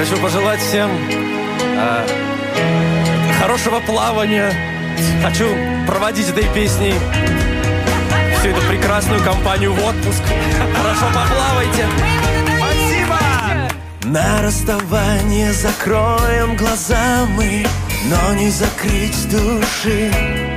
Хочу пожелать всем хорошего плавания. Хочу проводить этой песней всю эту прекрасную компанию в отпуск. Хорошо поплавайте. Спасибо! На расставание закроем глаза мы, но не закрыть души.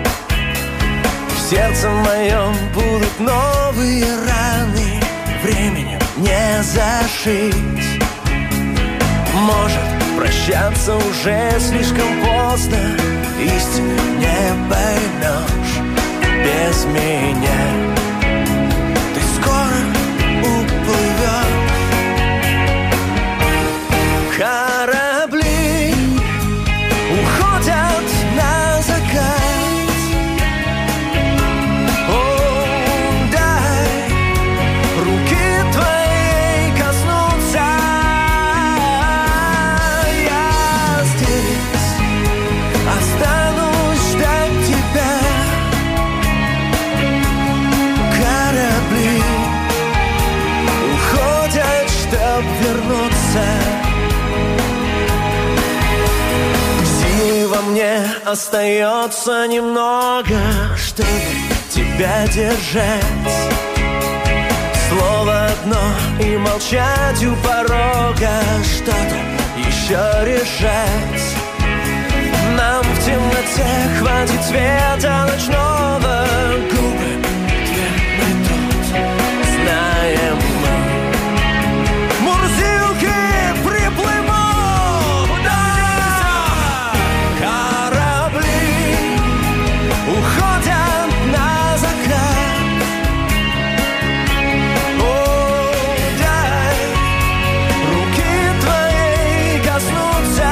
В сердце моем будут новые раны, временем не зашить. Может, прощаться уже слишком поздно, истины не поймешь без меня. Ты скоро уплывешь. Корабли уходят на закат. О, дай руки твоей коснуться. Я здесь останусь ждать тебя. Корабли уходят, чтоб вернуться. Силы во мне остается немного, чтобы тебя держать. Слово одно и молчать у порога, что-то еще решать. Нам в темноте хватит света ночного, губы ответный тот, знаем мы. Мурзилки приплывут, да! Корабли уходят на закат. О, дай руки твоей коснуться.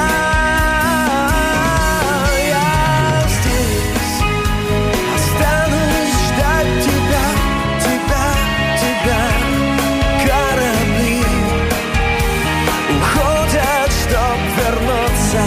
Я здесь останусь ждать тебя, тебя, тебя. Корабли уходят, чтоб вернуться.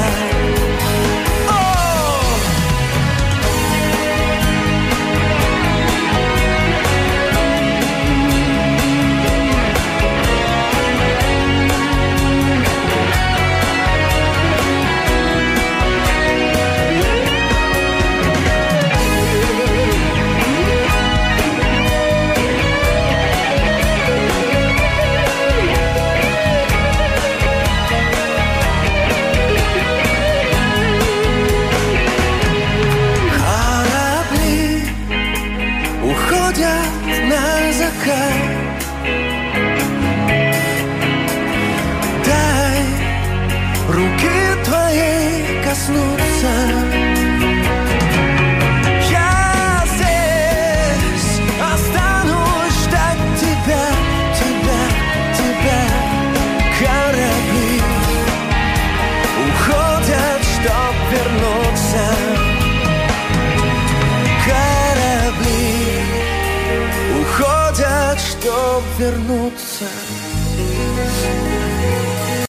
Корабли уходят на закат. Дай руки твоей коснуться. Я здесь останусь ждать тебя, тебя, тебя. Корабли уходят, чтоб вернуться. Корабли уходят, чтоб вернуться.